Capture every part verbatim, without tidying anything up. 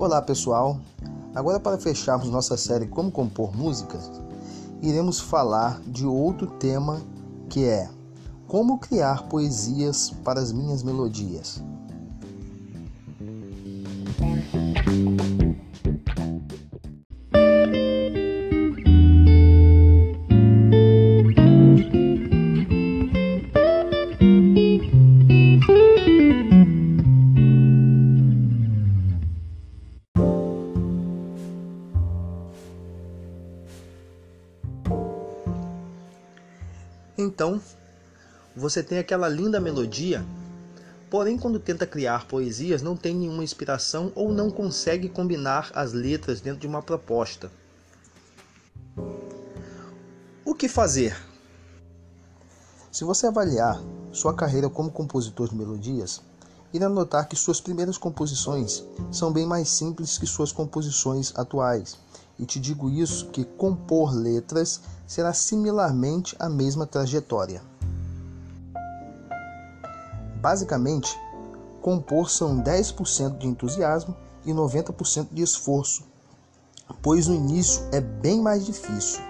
Olá pessoal, agora para fecharmos nossa série Como Compor Músicas, iremos falar de outro tema que é Como criar poesias para as minhas melodias. Então, você tem aquela linda melodia, porém quando tenta criar poesias não tem nenhuma inspiração ou não consegue combinar as letras dentro de uma proposta. O que fazer? Se você avaliar sua carreira como compositor de melodias, irá notar que suas primeiras composições são bem mais simples que suas composições atuais. E te digo isso que compor letras será similarmente a mesma trajetória. Basicamente, compor são dez por cento de entusiasmo e noventa por cento de esforço, pois no início é bem mais difícil.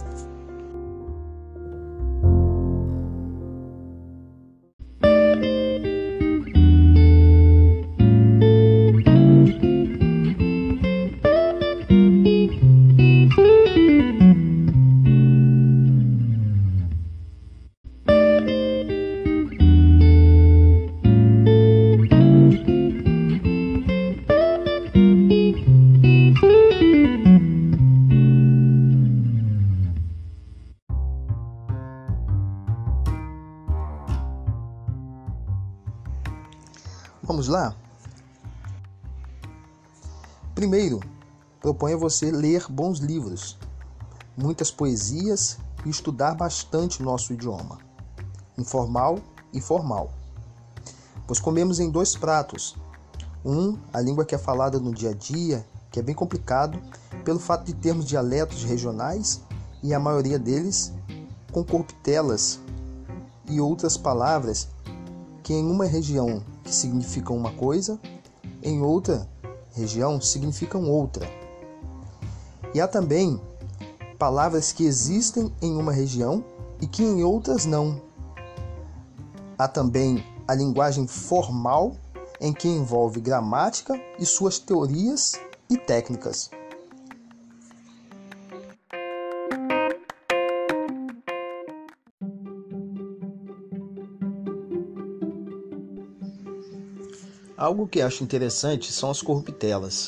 Vamos lá? Primeiro, proponho a você ler bons livros, muitas poesias e estudar bastante o nosso idioma, informal e formal. Pois comemos em dois pratos. Um, a língua que é falada no dia a dia, que é bem complicado pelo fato de termos dialetos regionais e a maioria deles com corruptelas e outras palavras que em uma região que significam uma coisa, em outra região significam outra. E há também palavras que existem em uma região e que em outras não. Há também a linguagem formal, em que envolve gramática e suas teorias e técnicas. Algo que acho interessante são as corruptelas.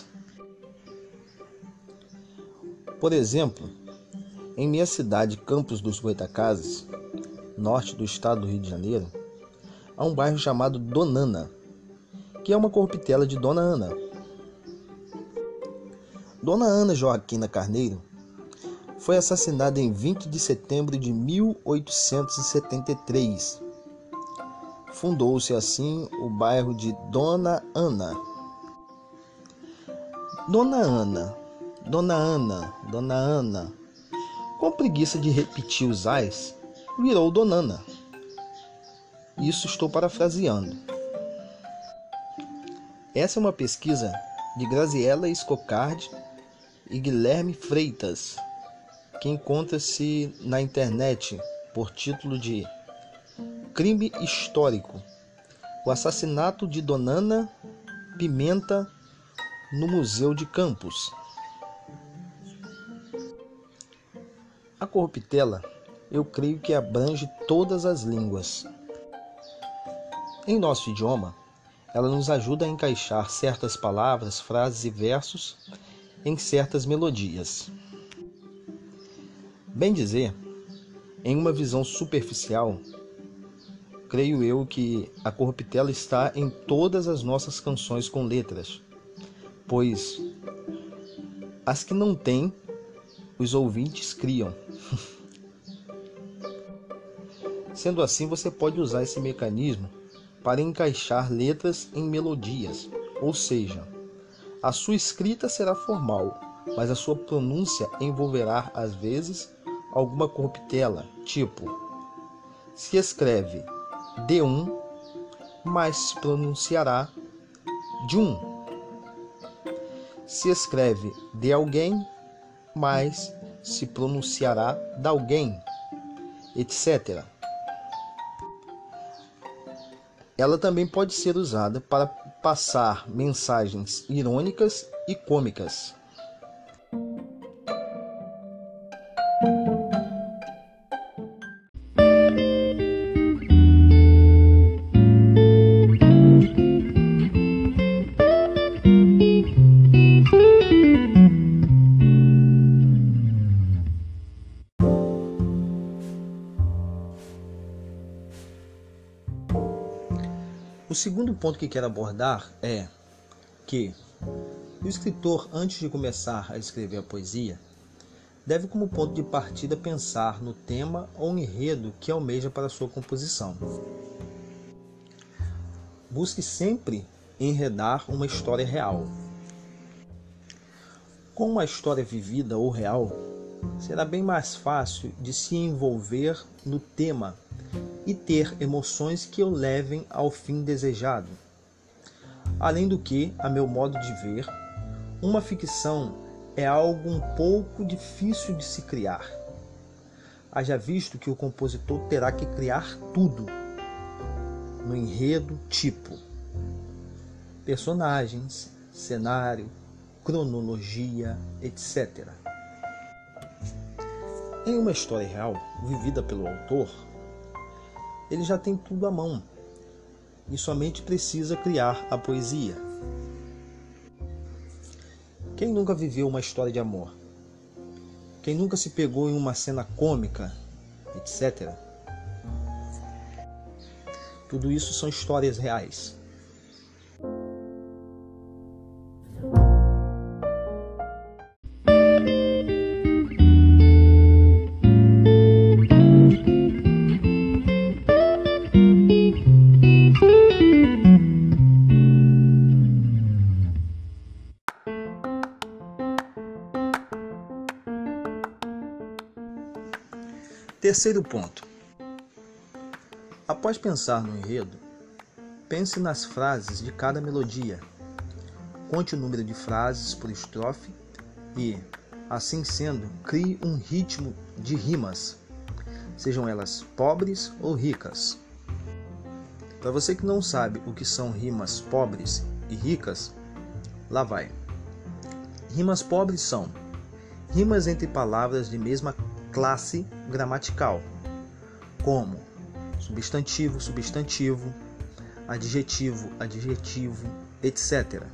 Por exemplo, em minha cidade, Campos dos Goytacazes, norte do estado do Rio de Janeiro, há um bairro chamado Donana, que é uma corruptela de Dona Ana. Dona Ana Joaquina Carneiro foi assassinada em vinte de setembro de mil oitocentos e setenta e três. Fundou-se assim o bairro de Dona Ana. Dona Ana, Dona Ana, Dona Ana, com preguiça de repetir os ais, virou Donana. Isso estou parafraseando. Essa é uma pesquisa de Graziella Escocardi e Guilherme Freitas, que encontra-se na internet por título de Crime Histórico: o assassinato de Donana Pimenta no Museu de Campos. A corruptela, eu creio que abrange todas as línguas. Em nosso idioma, ela nos ajuda a encaixar certas palavras, frases e versos em certas melodias. Bem dizer, em uma visão superficial, creio eu que a corruptela está em todas as nossas canções com letras, pois as que não têm, os ouvintes criam. Sendo assim, você pode usar esse mecanismo para encaixar letras em melodias, ou seja, a sua escrita será formal, mas a sua pronúncia envolverá, às vezes, alguma corruptela, tipo, se escreve de um, mas pronunciará de um. Se escreve de alguém, mas se pronunciará de alguém, etcétera. Ela também pode ser usada para passar mensagens irônicas e cômicas. O segundo ponto que quero abordar é que o escritor, antes de começar a escrever a poesia, deve como ponto de partida pensar no tema ou enredo que almeja para sua composição. Busque sempre enredar uma história real. Com uma história vivida ou real, será bem mais fácil de se envolver no tema e ter emoções que o levem ao fim desejado. Além do que, a meu modo de ver, uma ficção é algo um pouco difícil de se criar. Haja visto que o compositor terá que criar tudo no enredo, tipo personagens, cenário, cronologia, etcétera. Em uma história real, vivida pelo autor, ele já tem tudo à mão e somente precisa criar a poesia. Quem nunca viveu uma história de amor? Quem nunca se pegou em uma cena cômica, etcétera? Tudo isso são histórias reais. Terceiro ponto. Após pensar no enredo, pense nas frases de cada melodia. Conte o número de frases por estrofe e, assim sendo, crie um ritmo de rimas, sejam elas pobres ou ricas. Para você que não sabe o que são rimas pobres e ricas, lá vai. Rimas pobres são rimas entre palavras de mesma classe gramatical, como substantivo, substantivo, adjetivo, adjetivo, etcétera.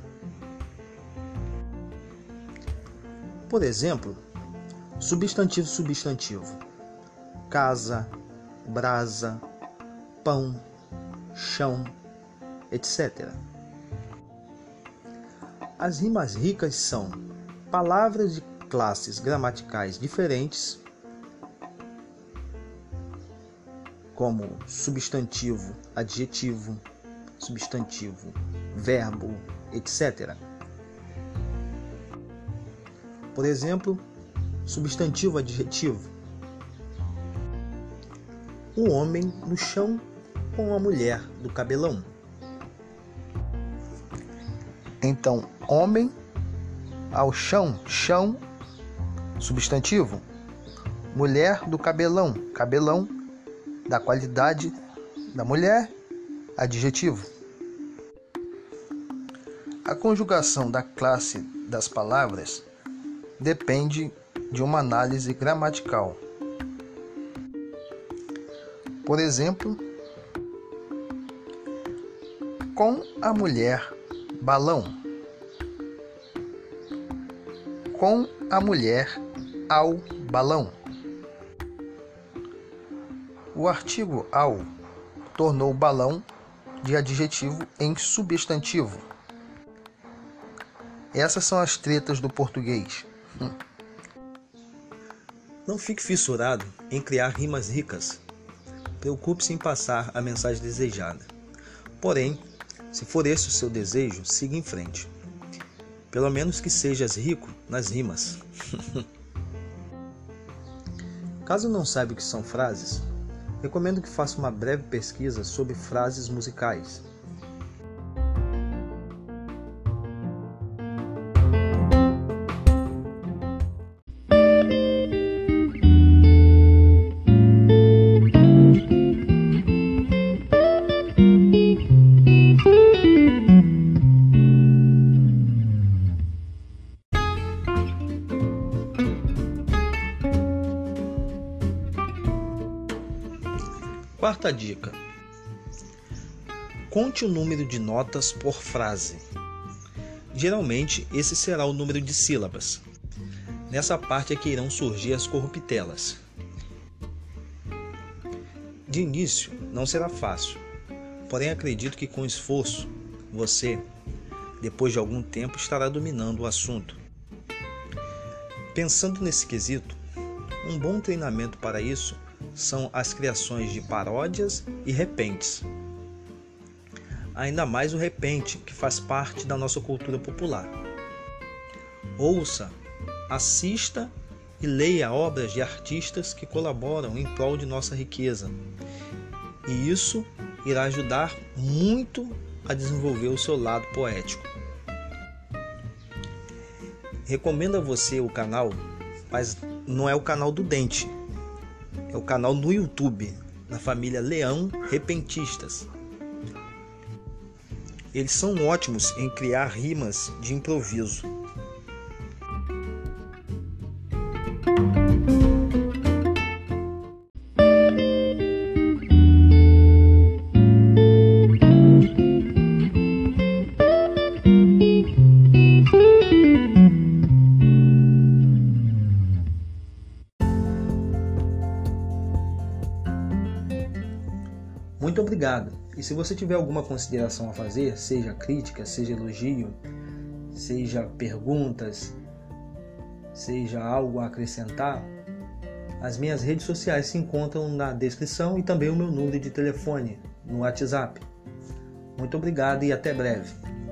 Por exemplo, substantivo, substantivo, casa, brasa, pão, chão, etcétera. As rimas ricas são palavras de classes gramaticais diferentes, como substantivo, adjetivo, substantivo, verbo, etcétera. Por exemplo, substantivo, adjetivo. O homem no chão com a mulher do cabelão. Então, homem ao chão, chão, substantivo. Mulher do cabelão, cabelão, da qualidade da mulher, adjetivo. A conjugação da classe das palavras depende de uma análise gramatical. Por exemplo, com a mulher, balão. Com a mulher, ao balão. O artigo ao tornou o balão de adjetivo em substantivo. Essas são as tretas do português. Hum. Não fique fissurado em criar rimas ricas. Preocupe-se em passar a mensagem desejada. Porém, se for esse o seu desejo, siga em frente. Pelo menos que sejas rico nas rimas. Caso não saiba o que são frases, recomendo que faça uma breve pesquisa sobre frases musicais. Quarta dica: conte o número de notas por frase. Geralmente, esse será o número de sílabas. Nessa parte é que irão surgir as corruptelas. De início, não será fácil, porém acredito que com esforço, você, depois de algum tempo, estará dominando o assunto. Pensando nesse quesito, um bom treinamento para isso são as criações de paródias e repentes. Ainda mais o repente, que faz parte da nossa cultura popular. Ouça, assista e leia obras de artistas que colaboram em prol de nossa riqueza. E isso irá ajudar muito a desenvolver o seu lado poético. Recomendo a você o canal, mas não é o canal do Dente. É o canal no YouTube, da família Leão Repentistas. Eles são ótimos em criar rimas de improviso. Muito obrigado. E se você tiver alguma consideração a fazer, seja crítica, seja elogio, seja perguntas, seja algo a acrescentar, as minhas redes sociais se encontram na descrição e também o meu número de telefone no WhatsApp. Muito obrigado e até breve.